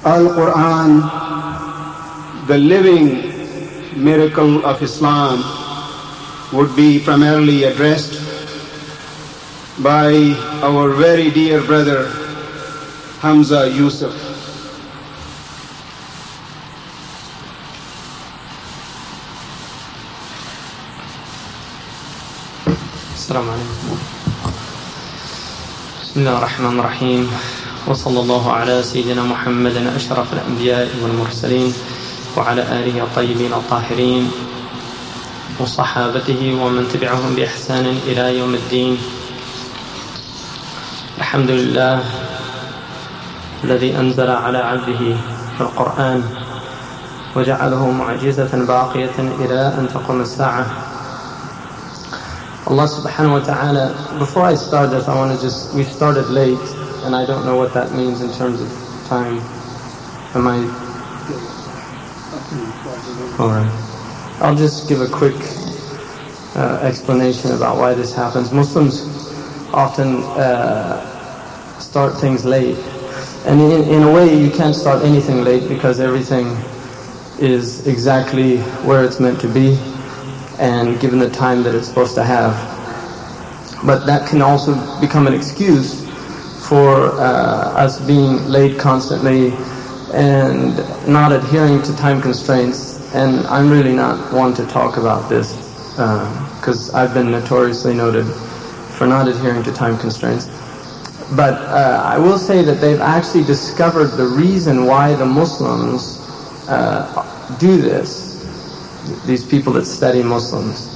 Al-Quran, the living miracle of Islam, would be primarily addressed by our very dear brother Hamza Yusuf. Assalamu alaikum. Bismillah ar-Rahman ar-Rahim. وصلى الله على سيدنا محمد أشرف الأنبياء والمرسلين وعلى آله الطيبين الطاهرين وصحابته ومن تبعهم بإحسان إلى يوم الدين. الحمد لله الذي أنزل على عبده في القرآن وجعله معجزة باقية إلى أن تقوم الساعة. Allah subhanahu wa ta'ala, before I start this, we started late, and I don't know what that means in terms of time. Alright. I'll just give a quick explanation about why this happens. Muslims often start things late. And in a way, you can't start anything late because everything is exactly where it's meant to be and given the time that it's supposed to have. But that can also become an excuse for us being late constantly and not adhering to time constraints. And I'm really not one to talk about this because I've been notoriously noted for not adhering to time constraints. But I will say that they've actually discovered the reason why the Muslims do this. These people that study Muslims.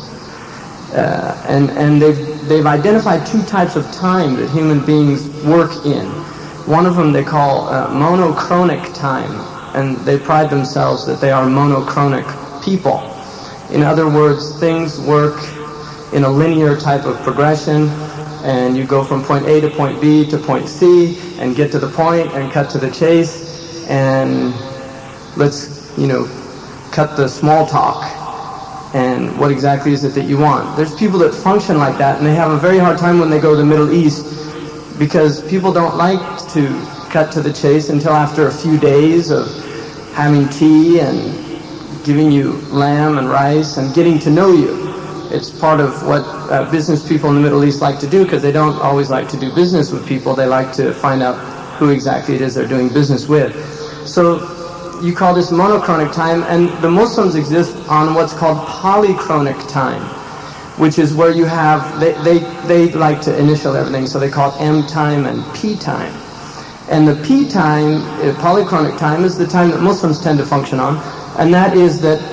And they've identified two types of time that human beings work in. One of them they call monochronic time, and they pride themselves that they are monochronic people. In other words, things work in a linear type of progression, and you go from point A to point B to point C, and get to the point and cut to the chase, and let's, cut the small talk. And what exactly is it that you want? There's people that function like that, and they have a very hard time when they go to the Middle East because people don't like to cut to the chase until after a few days of having tea and giving you lamb and rice and getting to know you. It's part of what business people in the Middle East like to do because they don't always like to do business with people. They like to find out who exactly it is they're doing business with. So you call this monochronic time, and the Muslims exist on what's called polychronic time, which is where you have, they like to initial everything, so they call it M time and P time. And the P time, polychronic time, is the time that Muslims tend to function on, and that is that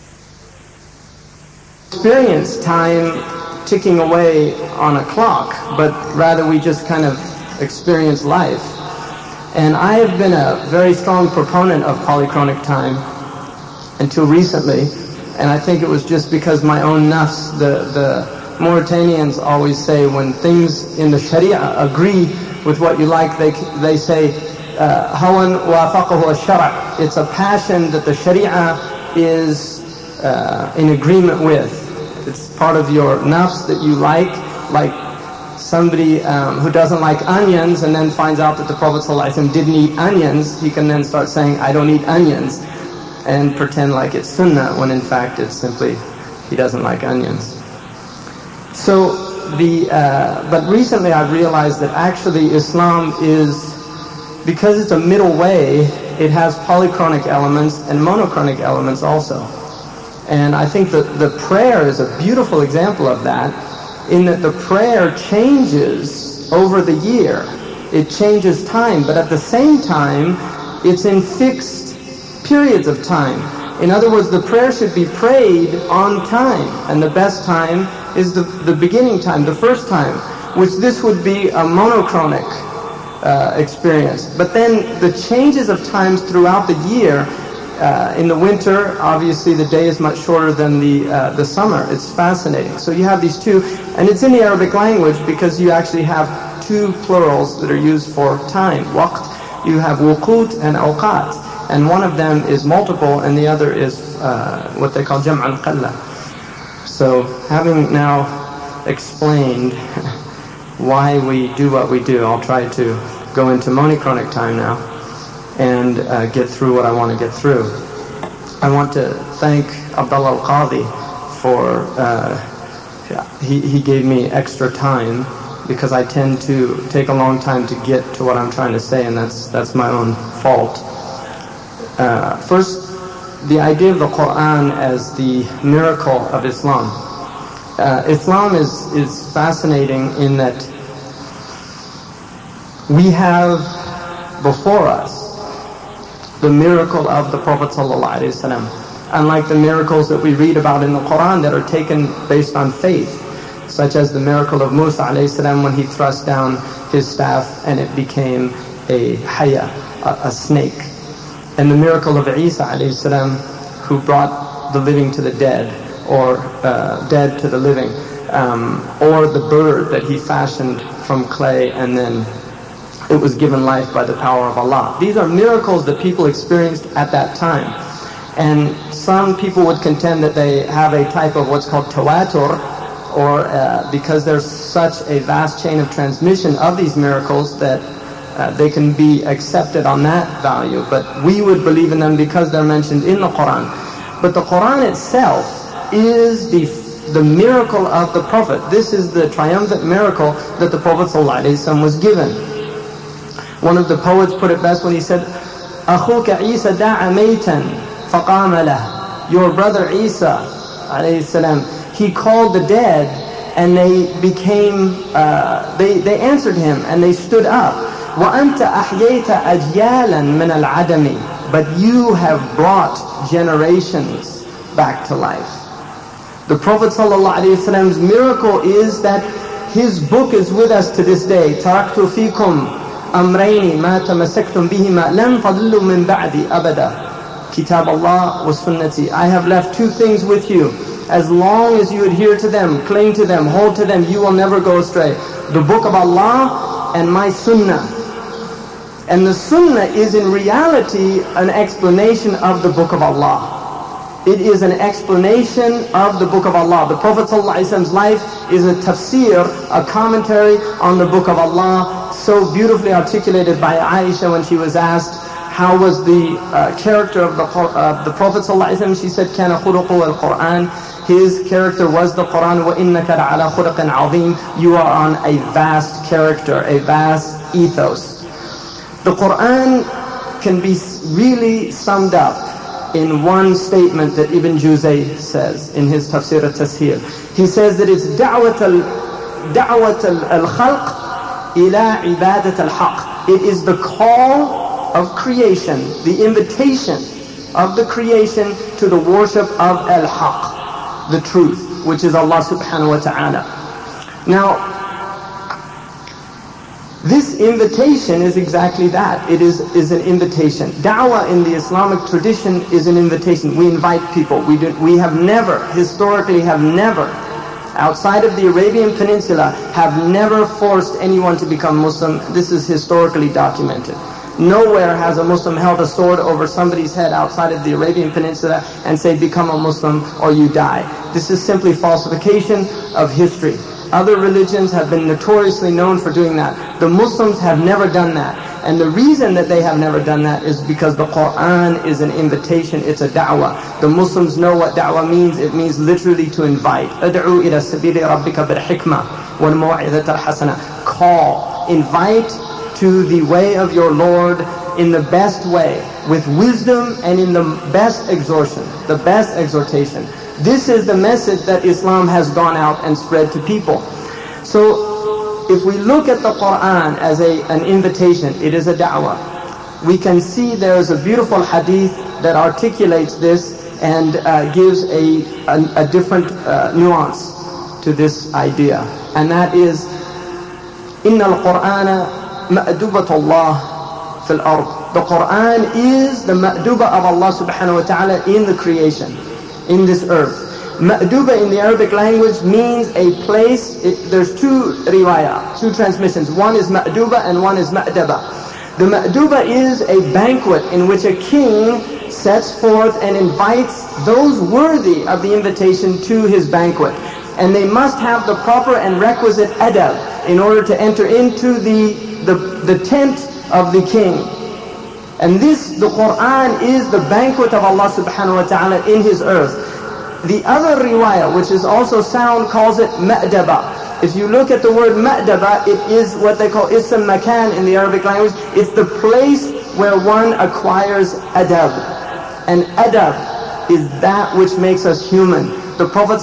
experience time ticking away on a clock, but rather we just kind of experience life. And I have been a very strong proponent of polychronic time until recently, and I think it was just because my own nafs, the Mauritanians always say when things in the Sharia agree with what you like, they say, hawan wafaqahu ash-shara'. It's a passion that the Sharia is in agreement with. It's part of your nafs that you like somebody who doesn't like onions and then finds out that the Prophet ﷺ didn't eat onions, he can then start saying, I don't eat onions, and pretend like it's sunnah, when in fact it's simply he doesn't like onions. So but recently I've realized that actually Islam is, because it's a middle way, it has polychronic elements and monochronic elements also. And I think that the prayer is a beautiful example of that, in that the prayer changes over the year. It changes time, but at the same time, it's in fixed periods of time. In other words, the prayer should be prayed on time, and the best time is the beginning time, the first time, which this would be a monochronic experience. But then the changes of times throughout the year, in the winter, obviously the day is much shorter than the summer. It's fascinating. So you have these two, and it's in the Arabic language because you actually have two plurals that are used for time. Waqt, you have wuqut and awqat, and one of them is multiple and the other is what they call jam' al-qalla. So having now explained why we do what we do, I'll try to go into monochronic time now. and get through what I want to get through. I want to thank Abdullah Al-Qadhi for, he gave me extra time because I tend to take a long time to get to what I'm trying to say, and that's my own fault. First, the idea of the Quran as the miracle of Islam. Islam is fascinating in that we have before us the miracle of the Prophet ﷺ, unlike the miracles that we read about in the Quran that are taken based on faith, such as the miracle of Musa ﷺ when he thrust down his staff and it became a haya, a snake, and the miracle of Isa ﷺ who brought the living to the dead, or dead to the living, or the bird that he fashioned from clay and then it was given life by the power of Allah. These are miracles that people experienced at that time. And some people would contend that they have a type of what's called tawatur, or because there's such a vast chain of transmission of these miracles that they can be accepted on that value. But we would believe in them because they're mentioned in the Quran. But the Quran itself is the miracle of the Prophet. This is the triumphant miracle that the Prophet ﷺ was given. One of the poets put it best when he said, أَخُوكَ عِيسَى دَعَ مَيْتًا فَقَامَ لَهُ. Your brother Isa, alayhi salam, he called the dead and they became, they answered him and they stood up. وَأَنْتَ أَحْيَيْتَ أَجْيَالًا مِنَ الْعَدَمِ. But you have brought generations back to life. The Prophet ﷺ's miracle is that his book is with us to this day. تَرَكْتُ فِيكُمْ أمرين ما تمسكتم بهما لن تضلوا من بعدي أبدا كتاب الله وسنتي. I have left two things with you. As long as you adhere to them, cling to them, hold to them, you will never go astray. The book of Allah and my sunnah. And the sunnah is in reality an explanation of the book of Allah. It is an explanation of the book of Allah. The Prophet ﷺ's life is a tafsir, a commentary on the book of Allah, so beautifully articulated by Aisha when she was asked, how was the character of the Prophet ﷺ? She said, كَانَ خُلُقُهُ الْقُرْآنِ. His character was the Quran. وَإِنَّكَ لَعَلَى خُلُقٍ عَظِيمٍ. You are on a vast character, a vast ethos. The Quran can be really summed up in one statement that Ibn Juzay says in his Tafsir al-Tasheel. He says that it's da'wat al-khalq ila ibadat al-haq. It is the call of creation, the invitation of the creation to the worship of al-haq, the truth, which is Allah subhanahu wa ta'ala. Now, this invitation is exactly that. It is an invitation. Da'wah in the Islamic tradition is an invitation. We invite people. We have never, historically have never, outside of the Arabian Peninsula, have never forced anyone to become Muslim. This is historically documented. Nowhere has a Muslim held a sword over somebody's head outside of the Arabian Peninsula and say, become a Muslim or you die. This is simply falsification of history. Other religions have been notoriously known for doing that. The Muslims have never done that. And the reason that they have never done that is because the Quran is an invitation, it's a da'wah. The Muslims know what da'wah means. It means literally to invite. أَدْعُوا إِلَى سَبِيلِ رَبِّكَ بِالْحِكْمَةِ وَالْمَوْعِظَةِ الْحَسَنَةِ. Call, invite to the way of your Lord in the best way, with wisdom and in the best exhortation, the best exhortation. This is the message that Islam has gone out and spread to people. So, if we look at the Quran as an invitation, it is a da'wah. We can see there is a beautiful hadith that articulates this and gives a different nuance to this idea. And that is, إِنَّ الْقُرْآنَ مَأْدُوبَةُ اللَّهِ فِي الْأَرْضِ. The Quran is the ma'duba of Allah subhanahu wa ta'ala in the creation, in this earth. Ma'duba in the Arabic language means a place. There's two riwayah, two transmissions. One is ma'duba and one is ma'daba. The ma'duba is a banquet in which a king sets forth and invites those worthy of the invitation to his banquet. And they must have the proper and requisite adab in order to enter into the tent of the king. And the Quran is the banquet of Allah subhanahu wa ta'ala in His earth. The other riwayah, which is also sound, calls it ma'daba. If you look at the word ma'daba, it is what they call ism makan in the Arabic language. It's the place where one acquires adab. And adab is that which makes us human. The Prophet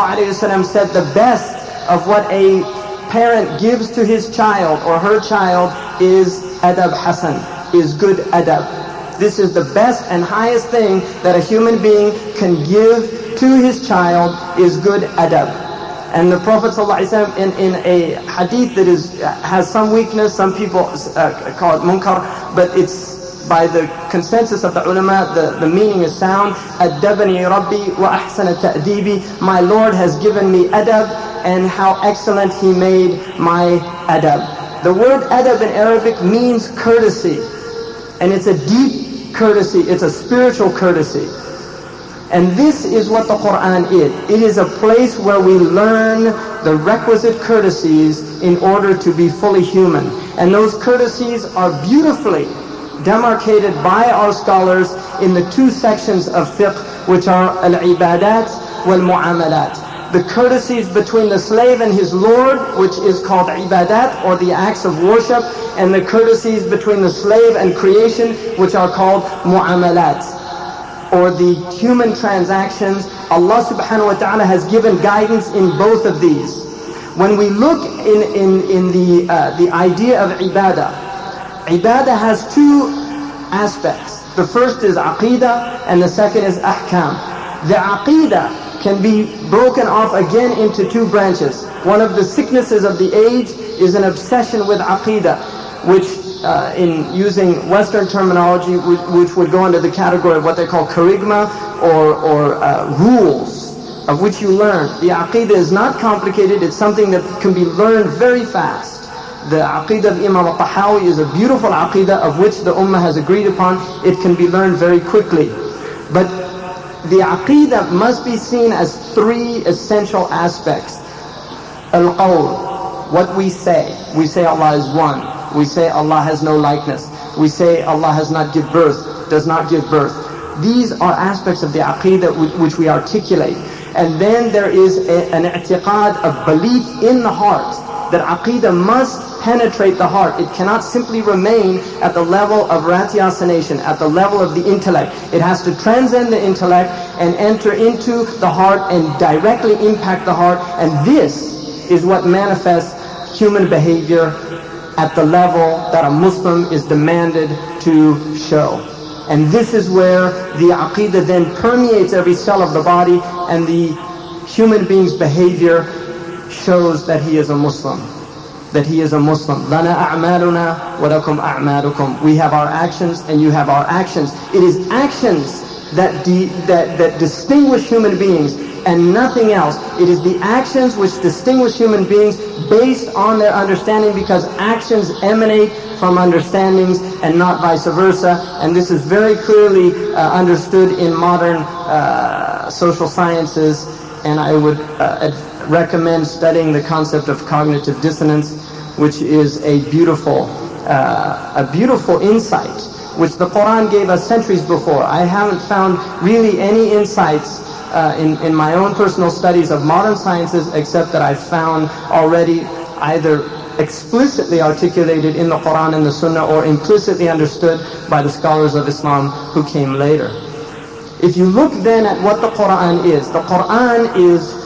ﷺ said the best of what a parent gives to his child or her child is adab hasan, is good adab. This is the best and highest thing that a human being can give to his child is good adab. And the Prophet ﷺ in a hadith that has some weakness, some people call it munkar, but it's by the consensus of the ulama, the meaning is sound. Addabani Rabbi wa ahsana ta'dibi. My Lord has given me adab, and how excellent He made my adab. The word adab in Arabic means courtesy, and it's a deep courtesy, it's a spiritual courtesy. And this is what the Quran is. It is a place where we learn the requisite courtesies in order to be fully human. And those courtesies are beautifully demarcated by our scholars in the two sections of fiqh, which are al-ibadat wal-mu'amalat. The courtesies between the slave and his Lord, which is called ibadat, or the acts of worship, and the courtesies between the slave and creation, which are called mu'amalat, or the human transactions. Allah subhanahu wa ta'ala has given guidance in both of these. When we look in the idea of ibadah, ibadah has two aspects. The first is aqidah, and the second is ahkam. The aqidah can be broken off again into two branches. One of the sicknesses of the age is an obsession with aqidah, which in using Western terminology, which would go under the category of what they call charisma or rules of which you learn. The aqidah is not complicated, it's something that can be learned very fast. The aqidah of Imam al-Tahawi is a beautiful aqidah of which the ummah has agreed upon. It can be learned very quickly. But the aqidah must be seen as three essential aspects. Al-qawl, what we say. We say Allah is one. We say Allah has no likeness. We say Allah has not give birth, does not give birth. These are aspects of the aqidah which we articulate. And then there is an i'tiqad of belief in the heart, that aqidah must penetrate the heart. It cannot simply remain at the level of ratiocination, at the level of the intellect. It has to transcend the intellect and enter into the heart and directly impact the heart. And this is what manifests human behavior at the level that a Muslim is demanded to show. And this is where the aqidah then permeates every cell of the body, and the human being's behavior shows that he is a Muslim. That he is a Muslim. لَنَا أَعْمَالُنَا وَلَكُمْ أَعْمَالُكُمْ. We have our actions and you have our actions. It is actions that distinguish human beings and nothing else. It is the actions which distinguish human beings based on their understanding, because actions emanate from understandings and not vice versa. And this is very clearly understood in modern social sciences, and I would recommend studying the concept of cognitive dissonance, which is a beautiful insight, which the Quran gave us centuries before. I haven't found really any insights in my own personal studies of modern sciences, except that I've found already either explicitly articulated in the Quran and the Sunnah, or implicitly understood by the scholars of Islam who came later. If you look then at what the Quran is, the Quran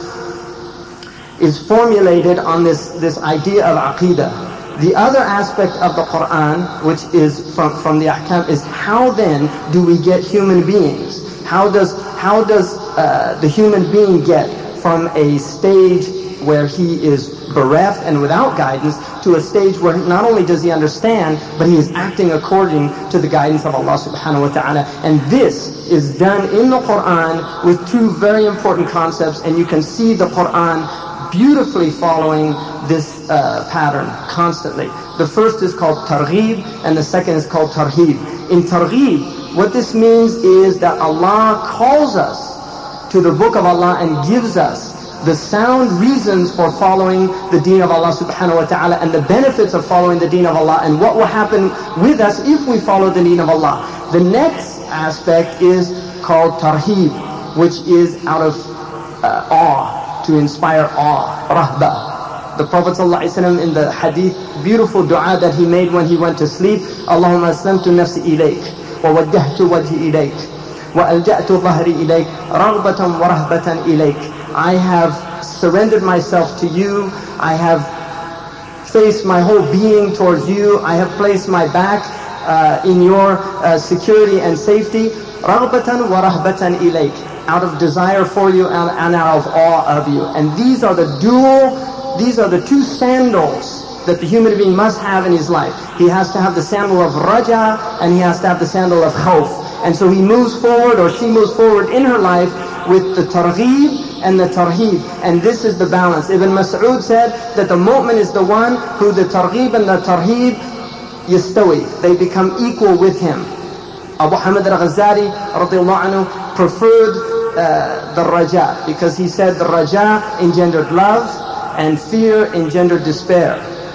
is formulated on this idea of aqidah. The other aspect of the Quran, which is from the ahkam, is how then do we get human beings? How does the human being get from a stage where he is bereft and without guidance to a stage where not only does he understand, but he is acting according to the guidance of Allah subhanahu wa ta'ala. And this is done in the Quran with two very important concepts, and you can see the Quran beautifully following this pattern constantly. The first is called targhib, and the second is called tarhib. In targhib, what this means is that Allah calls us to the book of Allah and gives us the sound reasons for following the deen of Allah subhanahu wa ta'ala and the benefits of following the deen of Allah and what will happen with us if we follow the deen of Allah. The next aspect is called tarheeb, which is out of awe, to inspire awe, rahba. The Prophet ﷺ in the hadith, beautiful dua that he made when he went to sleep, Allahumma aslamtu nafsi ilayk, wa wajjahtu wajhi ilayk, wa alja'tu dhahri ilayk, raghbatan wa rahbatan ilayk. I have surrendered myself to you, I have faced my whole being towards you, I have placed my back in your security and safety, raghbatan wa rahbatan ilayk, out of desire for you and out of awe of you. And these are the two sandals that the human being must have in his life. He has to have the sandal of raja and he has to have the sandal of khawf. And so he moves forward, or she moves forward in her life with the targheeb and the tarheeb. And this is the balance. Ibn Mas'ud said that the mu'min is the one who the targheeb and the tarheeb yastawi, they become equal with him. Abu Hamid al-Ghazali radiyallahu anhu preferred the raja, because he said the raja engendered love and fear engendered despair.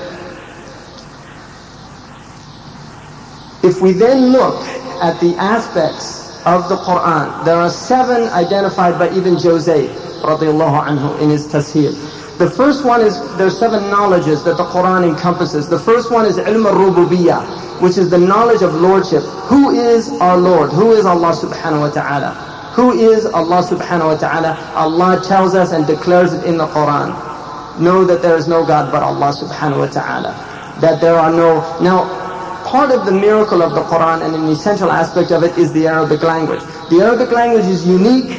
If we then look at the aspects of the Quran, there are 7 identified by Ibn Jawzi radiyallahu anhu in his Tasheel. The first one is, there's 7 knowledges that the Quran encompasses. The first one is ilm al-rububiyyah, which is the knowledge of lordship. Who is our Lord? Who is Allah subhanahu wa ta'ala? Who is Allah subhanahu wa ta'ala? Allah tells us and declares it in the Quran. Know that there is no God but Allah subhanahu wa ta'ala. That there are no... Now, part of the miracle of the Quran and an essential aspect of it is the Arabic language. The Arabic language is unique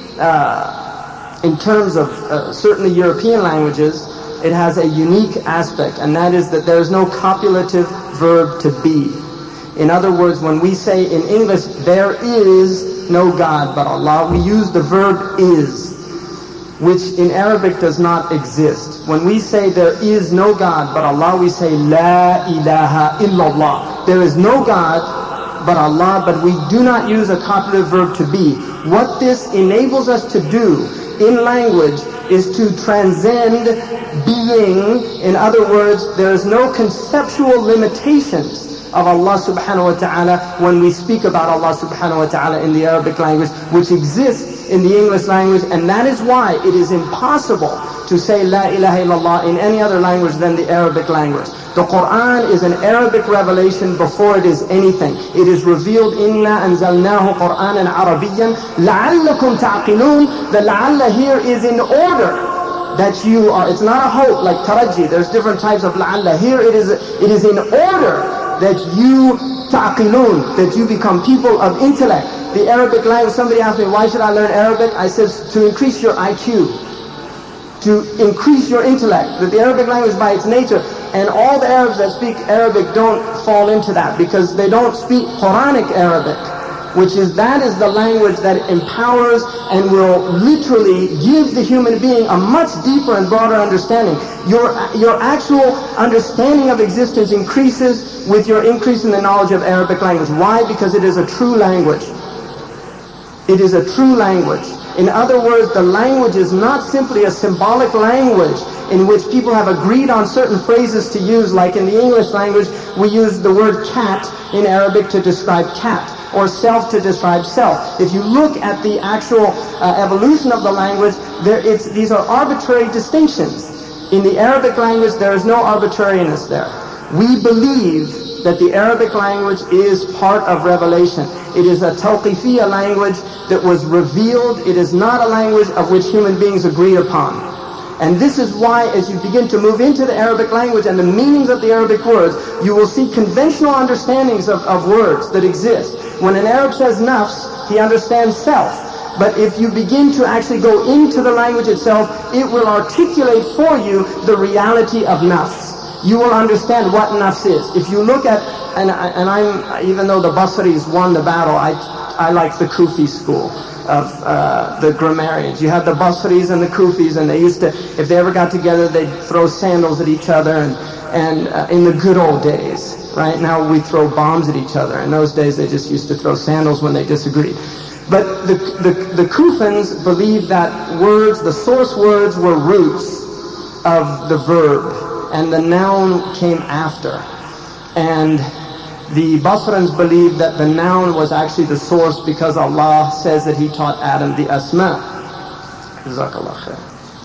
in terms of certainly European languages. It has a unique aspect, and that is that there is no copulative verb to be. In other words, when we say in English, there is no God but Allah, we use the verb is, which in Arabic does not exist. When we say there is no God but Allah, we say La ilaha illallah. There is no God but Allah, but we do not use a copulative verb to be. What this enables us to do in language is to transcend being. In other words, there is no conceptual limitations of Allah subhanahu wa ta'ala when we speak about Allah subhanahu wa ta'ala in the Arabic language, which exists in the English language, and that is why it is impossible to say La ilaha illallah in any other language than the Arabic language. The Quran is an Arabic revelation before it is anything. It is revealed, Inna anzalnahu Qur'anan Arabiyyan la'allakum ta'qilun. The la'alla here is in order that you are, it's not a hope like taraji, there's different types of la'alla. Here it is in order that you ta'qilun, that you become people of intellect. The Arabic language, somebody asked me, why should I learn Arabic? I said, to increase your IQ, to increase your intellect. That the Arabic language by its nature, and all the Arabs that speak Arabic don't fall into that, because they don't speak Quranic Arabic, that is the language that empowers and will literally give the human being a much deeper and broader understanding. Your actual understanding of existence increases with your increase in the knowledge of Arabic language. Why? Because it is a true language. It is a true language. In other words, the language is not simply a symbolic language in which people have agreed on certain phrases to use, like in the English language, we use the word cat in Arabic to describe cat, or self to describe self. If you look at the actual evolution of the language, these are arbitrary distinctions. In the Arabic language, there is no arbitrariness there. We believe that the Arabic language is part of revelation. It is a tawqifiyya language that was revealed. It is not a language of which human beings agree upon. And this is why, as you begin to move into the Arabic language and the meanings of the Arabic words, you will see conventional understandings of words that exist. When an Arab says nafs, he understands self. But if you begin to actually go into the language itself, it will articulate for you the reality of nafs. You will understand what nafs is. If you look at, even though the Basris won the battle, I like the Kufi school of the grammarians. You had the Basris and the Kufis, and they used to, if they ever got together, they'd throw sandals at each other, and in the good old days. Right now we throw bombs at each other. In those days they just used to throw sandals when they disagreed. But the Kufans believed that words, the source words, were roots of the verb, and the noun came after. And the Basrans believed that the noun was actually the source because Allah says that He taught Adam the asma. Jazakallah khair.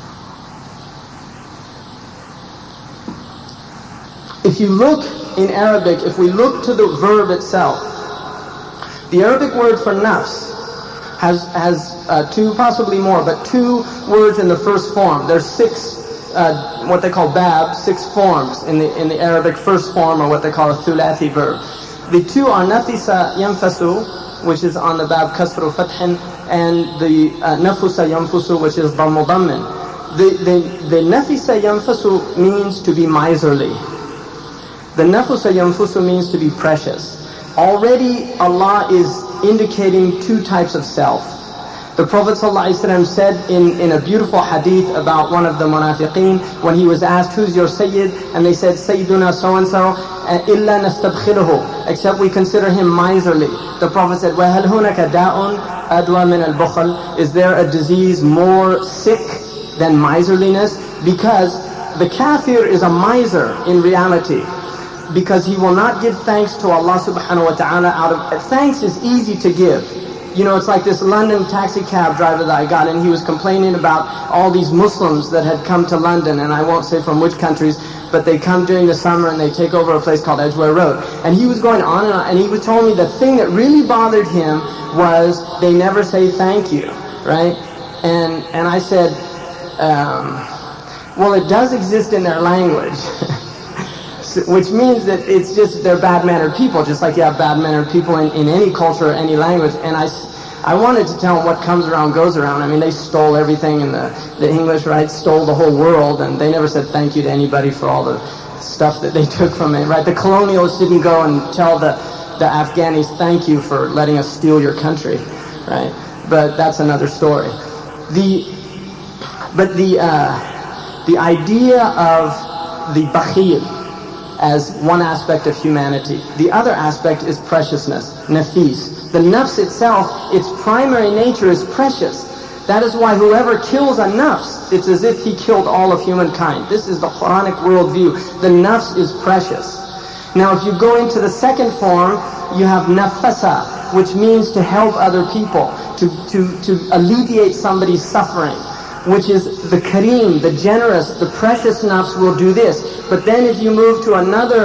If you look in Arabic, if we look to the verb itself, the Arabic word for nafs has two, possibly more, but two words in the first form. There's six, what they call bab, six forms in the Arabic first form, or what they call a thulathi verb. The two are nafisa yanfasu, which is on the bab kasru fathin, and the nafusa yanfusu, which is dammu dammin. The nafisa yanfasu means to be miserly. The nafusa yanfusu means to be precious. Already Allah is indicating two types of self. The Prophet ﷺ said in a beautiful hadith about one of the munafiqeen, when he was asked, who's your Sayyid? And they said, Sayyiduna so-and-so, illa nastabkhiluhu, except we consider him miserly. The Prophet said, وَهَلْ هُنَكَ دَاءٌ أَدْوَى مِنَ الْبُخْلِ, is there a disease more sick than miserliness? Because the kafir is a miser in reality, because he will not give thanks to Allah subhanahu wa ta'ala. Thanks is easy to give. You know, it's like this London taxi cab driver that I got, and he was complaining about all these Muslims that had come to London, and I won't say from which countries, but they come during the summer and they take over a place called Edgware Road. And he was going on, and he was telling me the thing that really bothered him was they never say thank you, right? And I said, well, it does exist in their language. Which means that it's just, they're bad-mannered people, just like you have bad-mannered people in any culture or any language. And I wanted to tell them what comes around goes around. I mean, they stole everything in the English, right? Stole the whole world, and they never said thank you to anybody for all the stuff that they took from it, right? The colonialists didn't go and tell the Afghanis, thank you for letting us steal your country, right? But that's another story. The idea of the bakhil as one aspect of humanity. The other aspect is preciousness, nafis. The nafs itself, its primary nature is precious. That is why whoever kills a nafs, it's as if he killed all of humankind. This is the Quranic worldview. The nafs is precious. Now if you go into the second form, you have nafasa, which means to help other people, to alleviate somebody's suffering, which is the kareem, the generous, the precious nafs will do this. But then if you move to another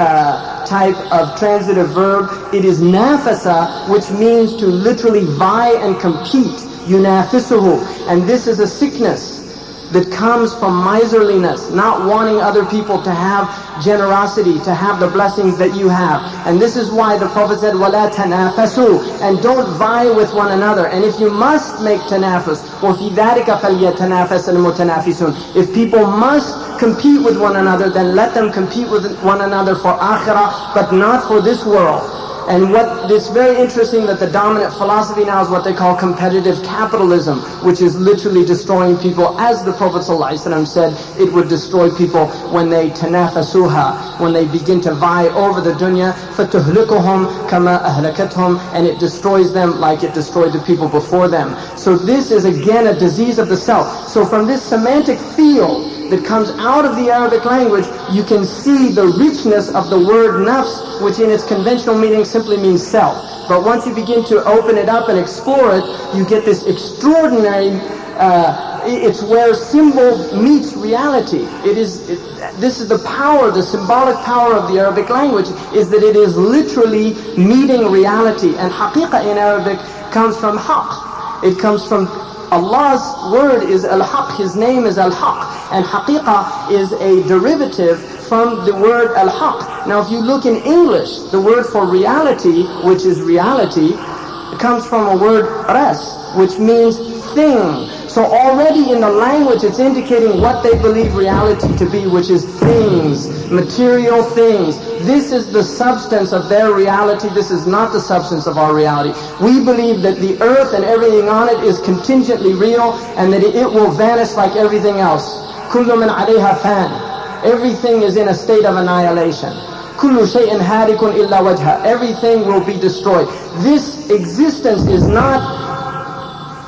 type of transitive verb, it is nafasa, which means to literally vie and compete, yunafisuhu. And this is a sickness that comes from miserliness, not wanting other people to have generosity, to have the blessings that you have. And this is why the Prophet said, وَلَا تَنَافَسُوا, and don't vie with one another. And if you must make tanafus, وَفِي ذَلِكَ فَلْيَتَنَافَسَ الْمُتَنَافِسُونَ, if people must compete with one another, then let them compete with one another for akhirah, but not for this world. And it's very interesting that the dominant philosophy now is what they call competitive capitalism, which is literally destroying people. As the Prophet ﷺ said, it would destroy people when they tanafasuha, when they begin to vie over the dunya, فَتُهْلِكُهُمْ كَمَا أَهْلَكَتْهُمْ, and it destroys them like it destroyed the people before them. So this is again a disease of the self. So from this semantic field that comes out of the Arabic language, you can see the richness of the word nafs, which in its conventional meaning simply means self. But once you begin to open it up and explore it, you get this extraordinary, it's where symbol meets reality. This is the power, the symbolic power of the Arabic language, is that it is literally meeting reality. And haqiqah in Arabic comes from haqq. It comes from Allah's word is al-haq, His name is al-haq, and haqiqah is a derivative from the word al-haq. Now if you look in English, the word for reality, which is reality, it comes from a word ras, which means thing. So already in the language it's indicating what they believe reality to be, which is things, material things. This is the substance of their reality. This is not the substance of our reality. We believe that the earth and everything on it is contingently real, and that it will vanish like everything else. كُلُّ مِنْ عَلَيْهَا فَانٍ. Everything is in a state of annihilation. كُلُّ شَيْءٍ هَارِكٌ إِلَّا وَجْهَهُ. Everything will be destroyed. This existence is not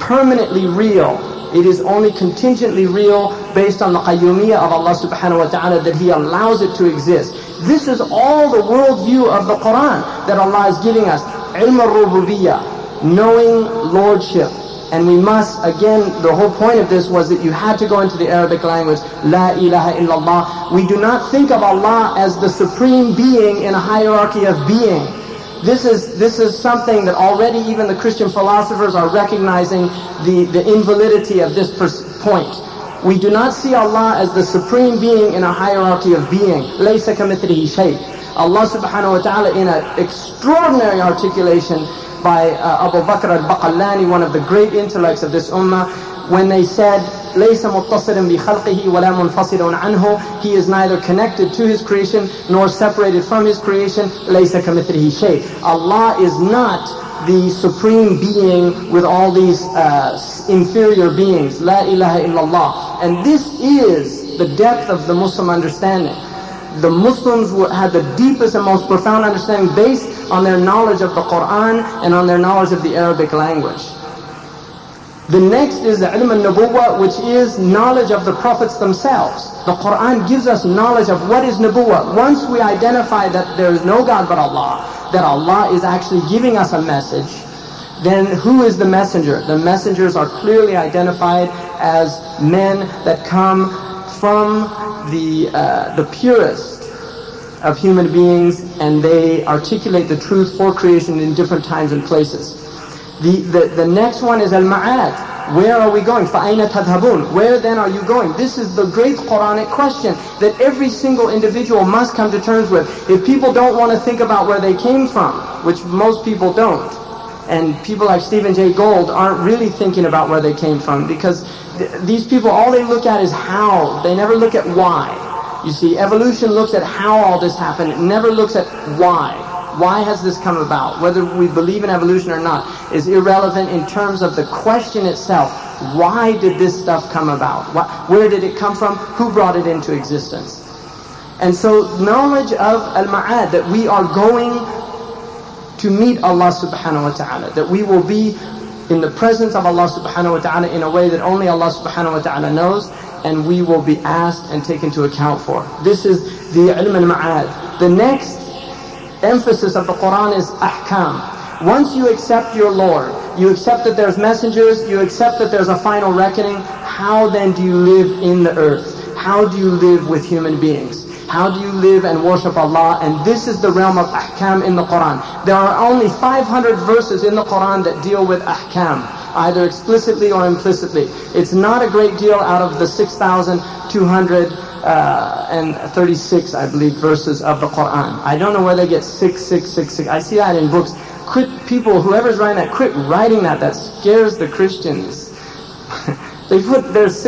permanently real. It is only contingently real based on the qayyumiyyah of Allah subhanahu wa ta'ala, that He allows it to exist. This is all the worldview of the Quran that Allah is giving us. Ilm al-rububiyyah, knowing lordship. And we must, again, the whole point of this was that you had to go into the Arabic language. La ilaha illallah. We do not think of Allah as the supreme being in a hierarchy of being. This is something that already even the Christian philosophers are recognizing the invalidity of this point. We do not see Allah as the supreme being in a hierarchy of being. لَيْسَ كَمِثْلِهِ شَيْءٍ. Allah subhanahu wa ta'ala, in an extraordinary articulation by Abu Bakr al-Baqallani, one of the great intellects of this ummah, when they said, لَيْسَ مُتَّصِلًا بِخَلْقِهِ وَلَا مُنْفَصِلٌ عَنْهُ. He is neither connected to His creation nor separated from His creation. لَيْسَ كَمِثْلِهِ شَيْءٍ. Allah is not the supreme being with all these inferior beings. La ilaha illallah. And this is the depth of the Muslim understanding. The Muslims had the deepest and most profound understanding based on their knowledge of the Quran and on their knowledge of the Arabic language. The next is the ilm al-nubuwwah, which is knowledge of the prophets themselves. The Quran gives us knowledge of what is nubuwwah. Once we identify that there is no God but Allah, that Allah is actually giving us a message, then who is the messenger? The messengers are clearly identified as men that come from the purest of human beings, and they articulate the truth for creation in different times and places. The next one is al-ma'ad. Where are we going? فَأَيْنَ تَذْهَبُونَ. Where then are you going? This is the great Quranic question that every single individual must come to terms with. If people don't want to think about where they came from, which most people don't, and people like Stephen Jay Gould aren't really thinking about where they came from, because these people, all they look at is how. They never look at why. You see, evolution looks at how all this happened. It never looks at why. Why has this come about? Whether we believe in evolution or not is irrelevant in terms of the question itself. Why did this stuff come about? Where did it come from? Who brought it into existence? And so knowledge of al-ma'ad, that we are going to meet Allah subhanahu wa ta'ala, that we will be in the presence of Allah subhanahu wa ta'ala in a way that only Allah subhanahu wa ta'ala knows, and we will be asked and taken into account for. This is the ilm al-ma'ad. The next emphasis of the Quran is ahkam. Once you accept your Lord, you accept that there's messengers, you accept that there's a final reckoning, how then do you live in the earth? How do you live with human beings? How do you live and worship Allah? And this is the realm of ahkam in the Quran. There are only 500 verses in the Quran that deal with ahkam, either explicitly or implicitly. It's not a great deal out of the 6,236, I believe, verses of the Quran. I don't know where they get 6,666. I see that in books. Quit, people, whoever's writing that, quit writing that. That scares the Christians. They put, there's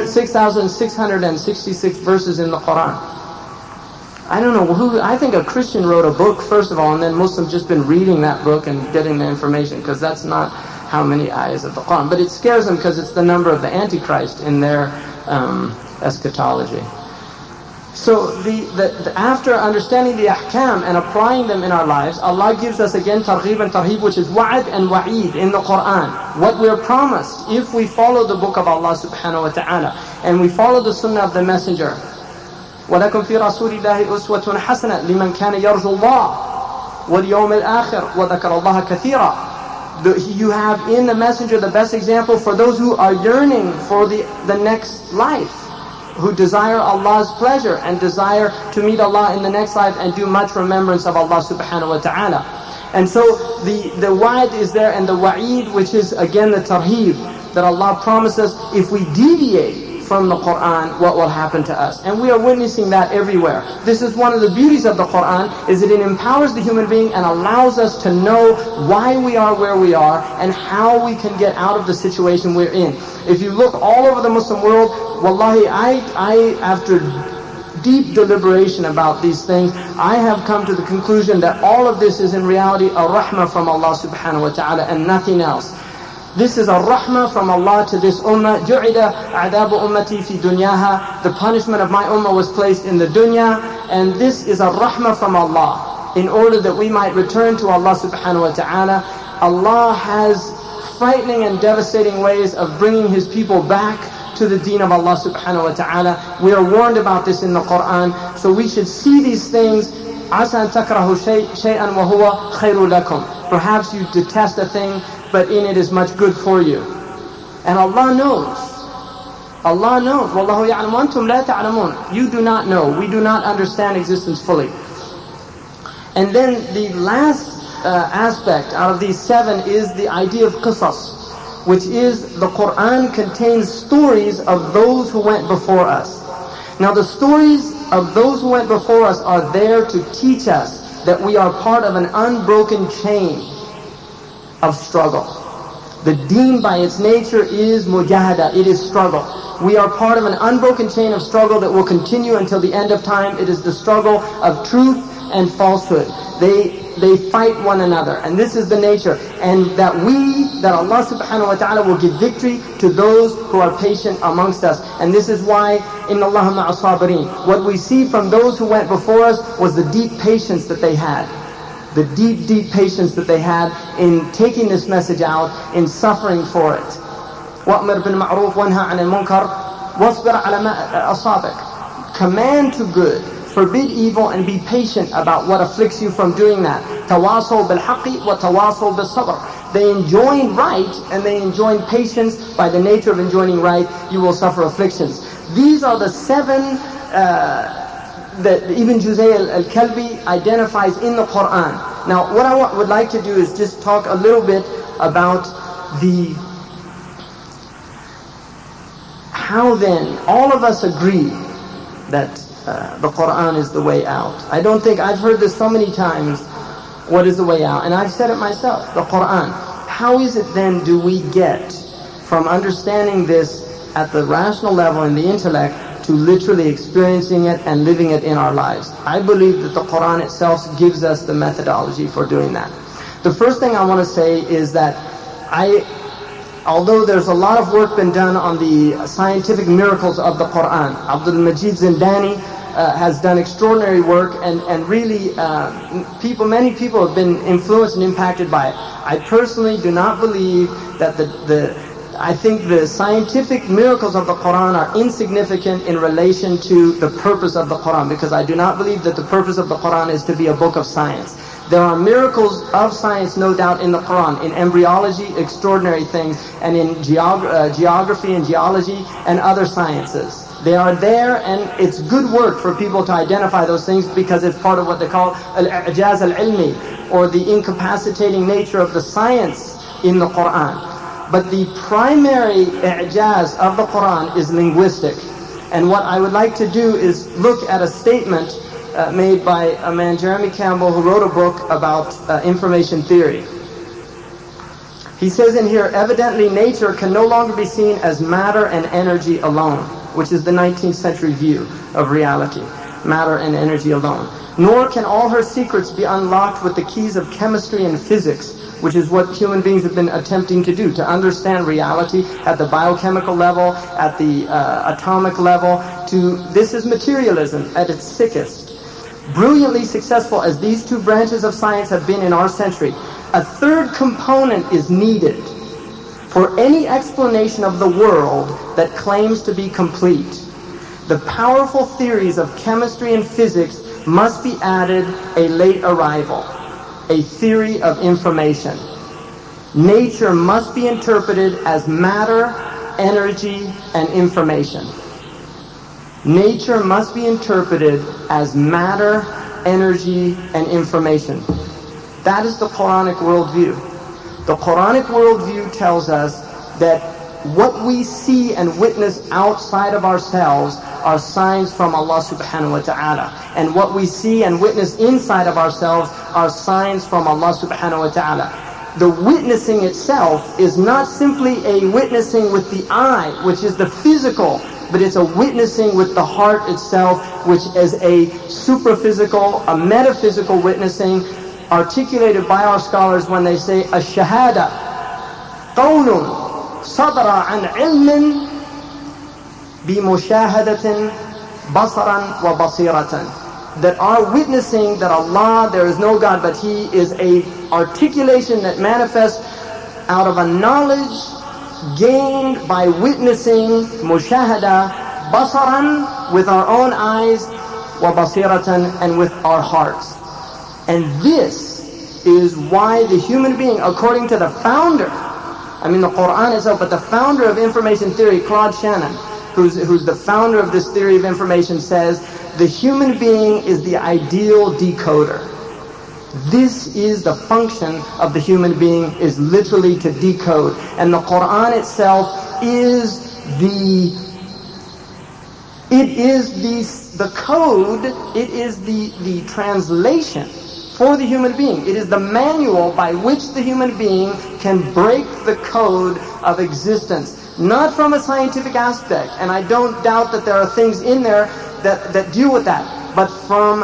6,666 verses in the Quran. I don't know who, I think a Christian wrote a book first of all, and then Muslims just been reading that book and getting the information, because that's not how many ayahs of the Quran. But it scares them because it's the number of the Antichrist in their eschatology. So after understanding the ahkam and applying them in our lives, Allah gives us again targhib and tarhib, which is wa'ad and wa'id in the Quran. What we're promised if we follow the book of Allah subhanahu wa ta'ala and we follow the sunnah of the messenger. وَلَكُمْ فِي رَسُولِ اللَّهِ أُسْوَةٌ حَسَنَةٌ لِمَنْ كَانَ يَرْجُو اللَّهَ وَالْيَوْمَ الْآخِرِ وَذَكَرَ اللَّهَ كَثِيرًا. You have in the messenger the best example for those who are yearning for the next life, who desire Allah's pleasure and desire to meet Allah in the next life and do much remembrance of Allah subhanahu wa ta'ala. And so the wa'id is there, and the wa'id, which is again the tarhib, that Allah promises if we deviate from the Quran, what will happen to us. And we are witnessing that everywhere. This is one of the beauties of the Quran, is that it empowers the human being and allows us to know why we are where we are and how we can get out of the situation we're in. If you look all over the Muslim world, wallahi, I after deep deliberation about these things, I have come to the conclusion that all of this is in reality a rahmah from Allah subhanahu wa ta'ala and nothing else. This is a rahmah from Allah to this ummah. جُعِدَ عَذَابُ أُمَّتِي فِي دُنْيَاهَا. The punishment of my ummah was placed in the dunya, and this is a rahmah from Allah in order that we might return to Allah subhanahu wa ta'ala. Allah has frightening and devastating ways of bringing His people back to the deen of Allah subhanahu wa ta'ala. We are warned about this in the Quran, so we should see these things. عَسَى أَن تَكْرَهُ شَيْئًا وَهُوَ خَيْرٌ لَكُمْ. Perhaps you detest a thing, but in it is much good for you. And Allah knows. Allah knows. وَاللَّهُ يَعْلَمُ وَأَنْتُمْ لَا تَعْلَمُونَ. You do not know. We do not understand existence fully. And then the last aspect out of these 7 is the idea of qisas, which is the Quran contains stories of those who went before us. Now the stories of those who went before us are there to teach us that we are part of an unbroken chain of struggle. The deen by its nature is mujahada, it is struggle. We are part of an unbroken chain of struggle that will continue until the end of time. It is the struggle of truth and falsehood. They fight one another, and this is the nature. And that Allah subhanahu wa ta'ala will give victory to those who are patient amongst us. And this is why, inna Allaha ma'a sabirin. What we see from those who went before us was the deep patience that they had. The deep, deep patience that they had in taking this message out, in suffering for it. وَأْمِرْ بِالْمَعْرُوفِ وَانْهَى عَنِ الْمُنْكَرِ وَاصْبِرْ عَلَى مَا أَصَابَكَ. Command to good, forbid evil, and be patient about what afflicts you from doing that. تَوَاصَوْا بِالْحَقِّ وَتَوَاصَوْا بِالصَّبْرِ. They enjoin right and they enjoin patience. By the nature of enjoining right, you will suffer afflictions. These are the 7 that Ibn Juzay al-Kalbi identifies in the Quran. Now what I would like to do is just talk a little bit about how then all of us agree that the Quran is the way out. I don't think, I've heard this so many times, what is the way out? And I've said it myself, the Quran. How is it then do we get from understanding this at the rational level in the intellect to literally experiencing it and living it in our lives? I believe that the Quran itself gives us the methodology for doing that. The first thing I want to say is that although there's a lot of work been done on the scientific miracles of the Quran, Abdul Majid Zindani has done extraordinary work, and really many people have been influenced and impacted by it. I personally do not believe that I think the scientific miracles of the Quran are insignificant in relation to the purpose of the Quran, because I do not believe that the purpose of the Quran is to be a book of science. There are miracles of science, no doubt, in the Quran, in embryology, extraordinary things, and in geography and geology and other sciences. They are there, and it's good work for people to identify those things because it's part of what they call al-i'jaz al-ilmi, or the incapacitating nature of the science in the Quran. But the primary i'jaz of the Quran is linguistic. And what I would like to do is look at a statement made by a man, Jeremy Campbell, who wrote a book about information theory. He says in here, evidently nature can no longer be seen as matter and energy alone, which is the 19th century view of reality, matter and energy alone. Nor can all her secrets be unlocked with the keys of chemistry and physics, which is what human beings have been attempting to do, to understand reality at the biochemical level, at the atomic level. This is materialism at its sickest. Brilliantly successful as these 2 branches of science have been in our century, a third component is needed for any explanation of the world that claims to be complete. The powerful theories of chemistry and physics must be added a late arrival, a theory of information. Nature must be interpreted as matter, energy, and information. Nature must be interpreted as matter, energy, and information. That is the Quranic worldview. The Quranic worldview tells us that what we see and witness outside of ourselves are signs from Allah subhanahu wa ta'ala. And what we see and witness inside of ourselves are signs from Allah subhanahu wa ta'ala. The witnessing itself is not simply a witnessing with the eye, which is the physical, but it's a witnessing with the heart itself, which is a supraphysical, a metaphysical witnessing, articulated by our scholars when they say, ash-shahada qawlun sadara an ilmin bi-mushahadatin basaran wa basiratan. That our witnessing that Allah, there is no God but He, is a articulation that manifests out of a knowledge gained by witnessing mushahada, basaran, with our own eyes, wa basiratan, and with our hearts. And this is why the human being, according to the founder, I mean the Quran itself, but the founder of information theory, Claude Shannon, who's the founder of this theory of information, says the human being is the ideal decoder. This is the function of the human being, is literally to decode. And the Quran itself is the code, it is the translation for the human being. It is the manual by which the human being can break the code of existence. Not from a scientific aspect, and I don't doubt that there are things in there that deal with that, but from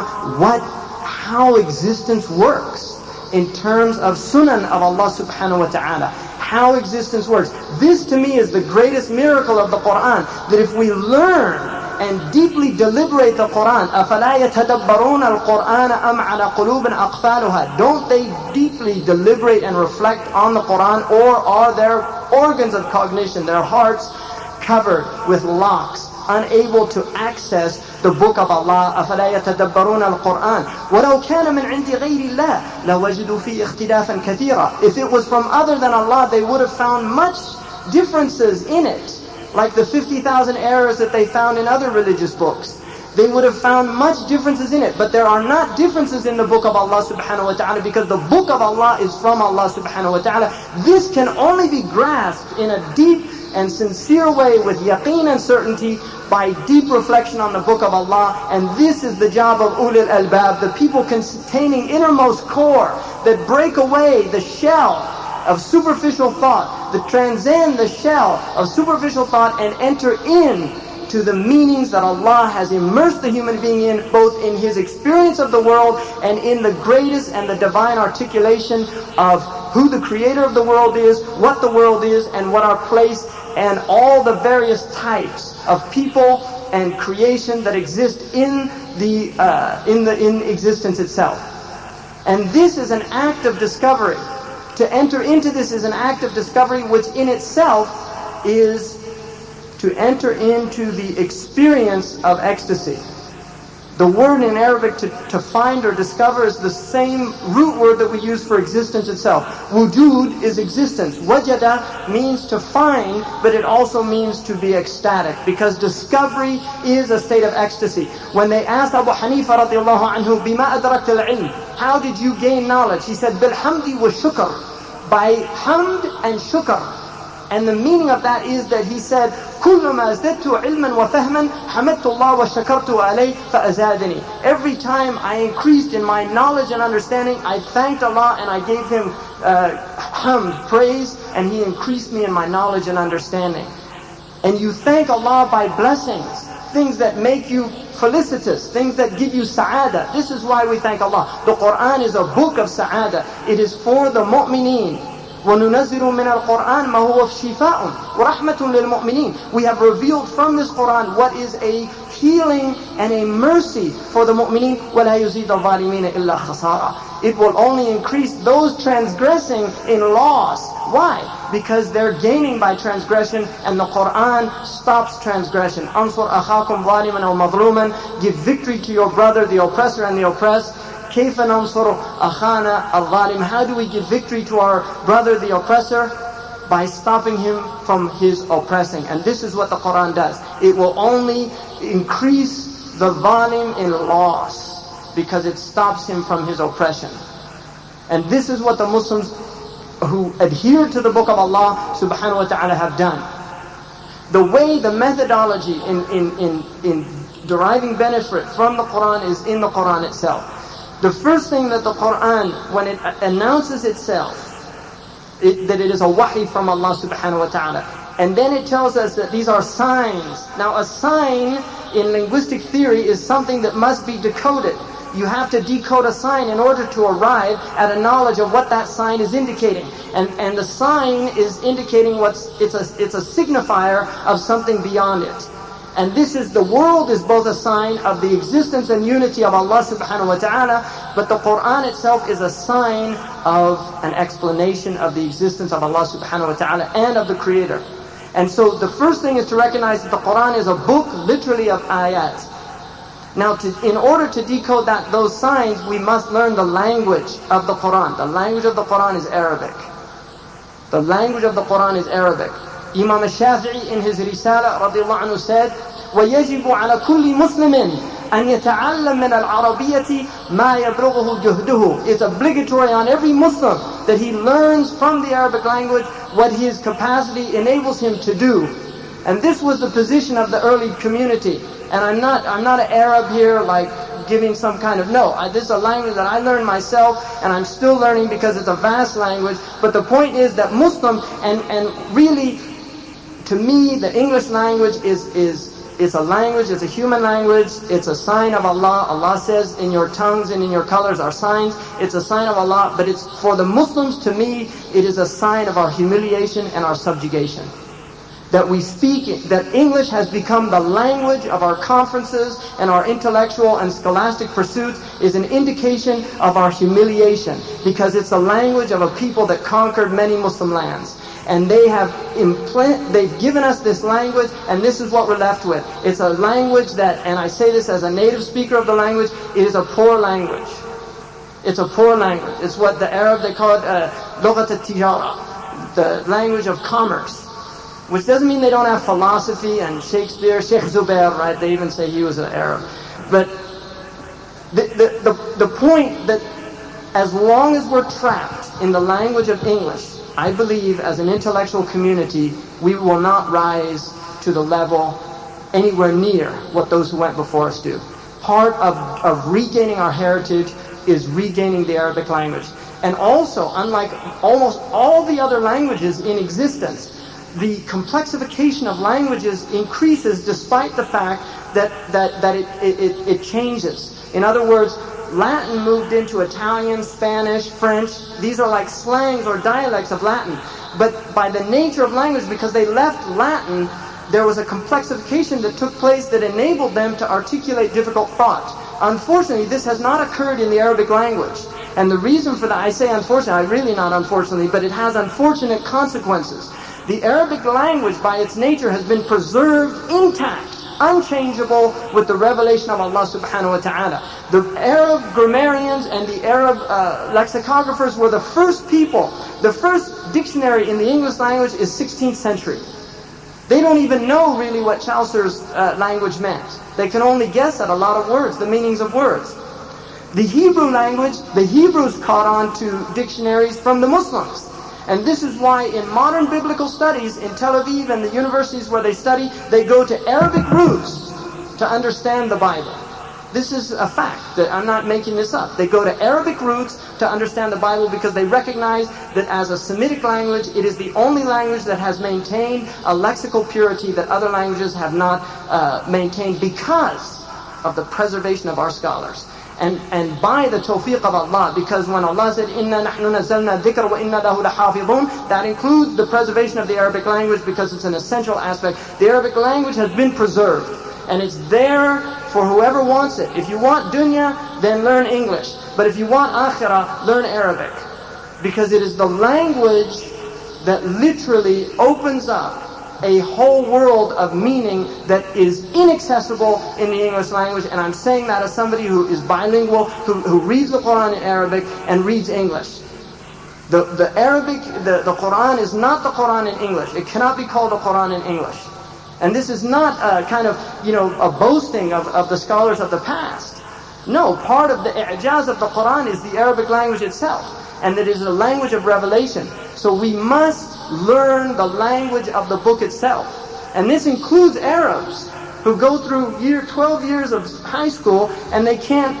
how existence works in terms of sunan of Allah subhanahu wa ta'ala. How existence works. This to me is the greatest miracle of the Quran, that if we learn and deeply deliberate the Quran, أَفَلَا يَتَدَبَّرُونَ الْقُرْآنَ أَمْ عَلَى قُلُوبٍ أَقْفَالُهَا, don't they deeply deliberate and reflect on the Quran, or are their organs of cognition, their hearts, covered with locks, unable to access the book of Allah? أَفَلَا يَتَدَبَّرُونَ الْقُرْآنَ وَلَوْ كَانَ مِنْ عِنْدِ غَيْرِ اللَّهِ لَوَجِدُوا فِيهِ اخْتِلَافًا كَثِيرًا. If it was from other than Allah, they would have found much differences in it. Like the 50,000 errors that they found in other religious books. They would have found much differences in it. But there are not differences in the book of Allah subhanahu wa ta'ala, because the book of Allah is from Allah subhanahu wa ta'ala. This can only be grasped in a deep and sincere way with yaqeen and certainty by deep reflection on the book of Allah. And this is the job of ulil albab, the people containing innermost core, that break away the shell of superficial thought, that transcend the shell of superficial thought and enter in to the meanings that Allah has immersed the human being in, both in his experience of the world and in the greatest and the divine articulation of who the creator of the world is, what the world is, and what our place, and all the various types of people and creation that exist in existence itself. And this is an act of discovery. To enter into this is an act of discovery, which in itself is to enter into the experience of ecstasy. The word in Arabic to find or discover is the same root word that we use for existence itself. Wujud is existence. Wajada means to find, but it also means to be ecstatic, because discovery is a state of ecstasy. When they asked Abu Hanifa radiallahu anhu, بِمَا أَدْرَكْتَ الْعِلْمِ, how did you gain knowledge? He said, بِالْحَمْدِ وَالشُّكْرِ, by hamd and shukr. And the meaning of that is that he said, كُلُّمَا ازْدَدْتُ عِلْمًا وَفَهْمًا حَمَدْتُ اللَّهَ وَشَكَرْتُ عَلَيْهِ فَأَزَادَنِي. Every time I increased in my knowledge and understanding, I thanked Allah and I gave Him hamd, praise, and He increased me in my knowledge and understanding. And you thank Allah by blessings, things that make you felicitous, things that give you sa'ada. This is why we thank Allah. The Quran is a book of sa'ada. It is for the mu'mineen. وَنُنَزِّلُ مِنَ الْقُرْآنِ مَا هُوَ شِفَاءٌ وَرَحْمَةٌ لِلْمُؤْمِنِينَ. We have revealed from this Quran what is a healing and a mercy for the mu'mineen. وَلَا يُزِيدَ الظَّالِمِينَ إِلَّا خَسَارًا. It will only increase those transgressing in loss. Why? Because they're gaining by transgression, and the Quran stops transgression. أَنصُرْ أَخَاكُمْ ظَالِمًا أَوْ مَظْلُومًا. Give victory to your brother, the oppressor and the oppressed. كيف ننصر أخانا الظالم. How do we give victory to our brother, the oppressor? By stopping him from his oppressing. And this is what the Quran does. It will only increase the zalim in loss, because it stops him from his oppression. And this is what the Muslims who adhere to the book of Allah subhanahu wa ta'ala have done. The way, the methodology in deriving benefit from the Quran is in the Quran itself. The first thing that the Quran, when it announces itself, that it is a wahi from Allah subhanahu wa ta'ala. And then it tells us that these are signs. Now a sign in linguistic theory is something that must be decoded. You have to decode a sign in order to arrive at a knowledge of what that sign is indicating. And the sign is indicating it's a signifier of something beyond it. And this is, the world is both a sign of the existence and unity of Allah subhanahu wa ta'ala, but the Qur'an itself is a sign of an explanation of the existence of Allah subhanahu wa ta'ala and of the Creator. And so the first thing is to recognize that the Qur'an is a book literally of ayat. Now, in order to decode those signs, we must learn the language of the Qur'an. The language of the Qur'an is Arabic. The language of the Qur'an is Arabic. Imam al-Shafi'i in his Risala radiallahu anhu said, وَيَجِبُ عَلَى كُلِّ مُسْلِمٍ أَنْ يَتَعَلَّمْ مِنَ الْعَرَبِيَّةِ مَا يَبْلُغُهُ جُهْدُهُ. It's obligatory on every Muslim that he learns from the Arabic language what his capacity enables him to do. And this was the position of the early community. And I'm not an Arab here like giving some kind of, no, this is a language that I learned myself, and I'm still learning because it's a vast language. But the point is that Muslim, and really, to me, the English language is a language, it's a human language, it's a sign of Allah. Allah says, in your tongues and in your colors are signs. It's a sign of Allah, but it's, for the Muslims, to me, it is a sign of our humiliation and our subjugation. That we speak it, that English has become the language of our conferences and our intellectual and scholastic pursuits, is an indication of our humiliation, because it's the language of a people that conquered many Muslim lands. And they've given us this language, and this is what we're left with. It's a language that, and I say this as a native speaker of the language, it is a poor language. It's a poor language. It's what the Arab, they call it لغة التجارة, the language of commerce. Which doesn't mean they don't have philosophy and Shakespeare, Sheikh Zubair, right? They even say he was an Arab. But the point that as long as we're trapped in the language of English, I believe as an intellectual community, we will not rise to the level anywhere near what those who went before us do. Part of regaining our heritage is regaining the Arabic language. And also, unlike almost all the other languages in existence, the complexification of languages increases despite the fact that it changes. In other words, Latin moved into Italian, Spanish, French. These are like slangs or dialects of Latin. But by the nature of language, because they left Latin, there was a complexification that took place that enabled them to articulate difficult thought. Unfortunately, this has not occurred in the Arabic language. And the reason for that, I say unfortunately, really not unfortunately, but it has unfortunate consequences. The Arabic language, by its nature, has been preserved intact, unchangeable with the revelation of Allah subhanahu wa ta'ala. The Arab grammarians and the Arab lexicographers were the first people. The first dictionary in the English language is 16th century. They don't even know really what Chaucer's language meant. They can only guess at a lot of words, the meanings of words. The Hebrew language, the Hebrews caught on to dictionaries from the Muslims. And this is why in modern biblical studies in Tel Aviv and the universities where they study, they go to Arabic roots to understand the Bible. This is a fact, that I'm not making this up. They go to Arabic roots to understand the Bible because they recognize that as a Semitic language, it is the only language that has maintained a lexical purity that other languages have not maintained because of the preservation of our scholars. And by the tawfiq of Allah, because when Allah said, إِنَّا نَحْنُ نَزَّلْنَا الذِّكْرَ وَإِنَّا لَهُ لَحَافِظُونَ, that includes the preservation of the Arabic language because it's an essential aspect. The Arabic language has been preserved, and it's there for whoever wants it. If you want dunya, then learn English. But if you want akhirah, learn Arabic. Because it is the language that literally opens up a whole world of meaning that is inaccessible in the English language. And I'm saying that as somebody who is bilingual, who reads the Quran in Arabic and reads English. The Quran is not the Quran in English. It cannot be called the Quran in English. And this is not a kind of, a boasting of the scholars of the past. No, part of the i'jaz of the Quran is the Arabic language itself. And that is a language of revelation. So we must learn the language of the book itself. And this includes Arabs who go through 12 years of high school and they can't,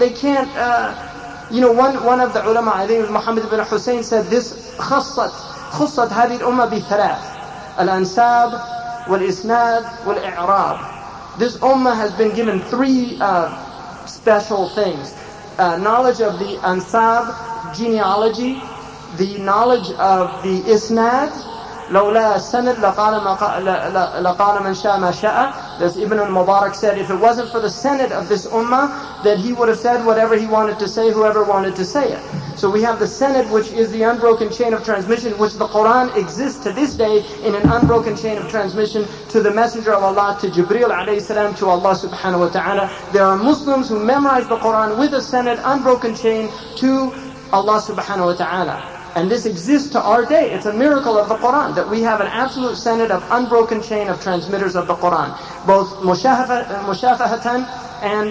one of the ulama, I think it was Muhammad ibn Hussein, said this, خصت هذه الأمة بثلاث الأنساب والإسناد والإعراب. This ummah has been given three special things. Knowledge of the ansab, genealogy, the knowledge of the isnad, لولا السند لقال من شاء ما شاء. As Ibn al-Mubarak said, if it wasn't for the Senate of this ummah, then he would have said whatever he wanted to say, whoever wanted to say it. So we have the Senate, which is the unbroken chain of transmission, which the Quran exists to this day in an unbroken chain of transmission to the Messenger of Allah, to Jibreel alayhi salam, to Allah subhanahu wa ta'ala. There are Muslims who memorize the Quran with a Senate, unbroken chain to Allah subhanahu wa ta'ala. And this exists to our day. It's a miracle of the Quran that we have an absolute Senate of unbroken chain of transmitters of the Quran, both mushafahatan and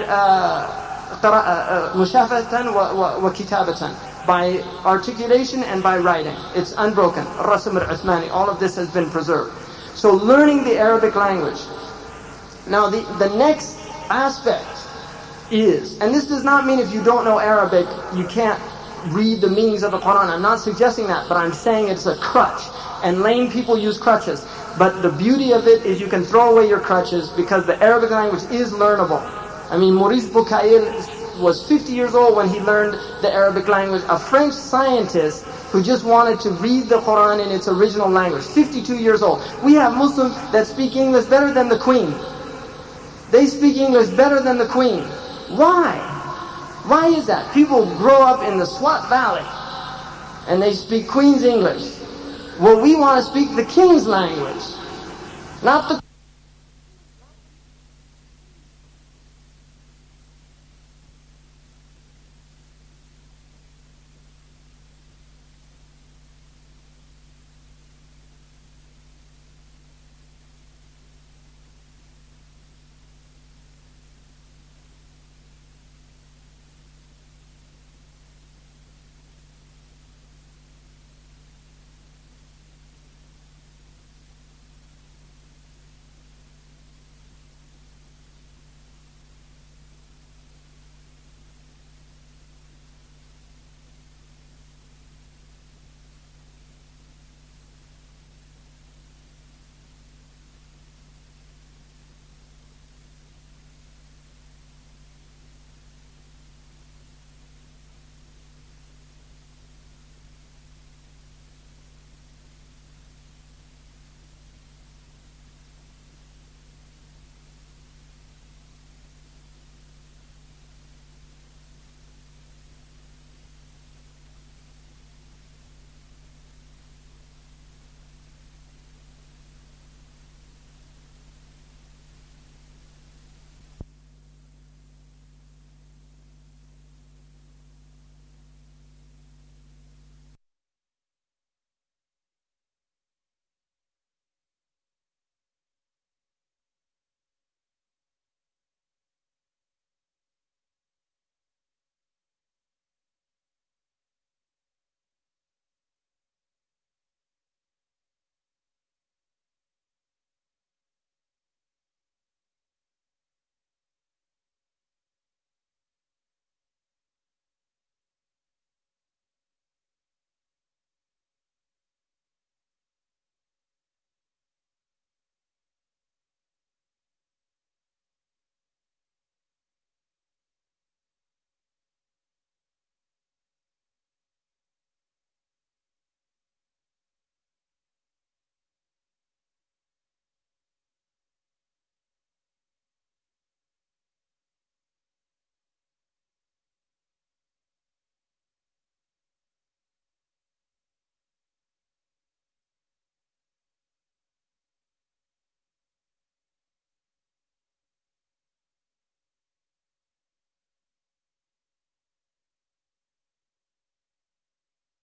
mushafahatan wa kitabatan, by articulation and by writing. It's unbroken. Rasm al-Uthmani, all of this has been preserved. So learning the Arabic language. Now the next aspect is, and this does not mean if you don't know Arabic, you can't read the meanings of the Quran. I'm not suggesting that, but I'm saying it's a crutch. And lame people use crutches. But the beauty of it is you can throw away your crutches because the Arabic language is learnable. I mean, Maurice Bucaille was 50 years old when he learned the Arabic language. A French scientist who just wanted to read the Quran in its original language. 52 years old. We have Muslims that speak English better than the Queen. They speak English better than the Queen. Why? Why is that? People grow up in the Swat Valley and they speak Queen's English. Well, we want to speak the King's language, not the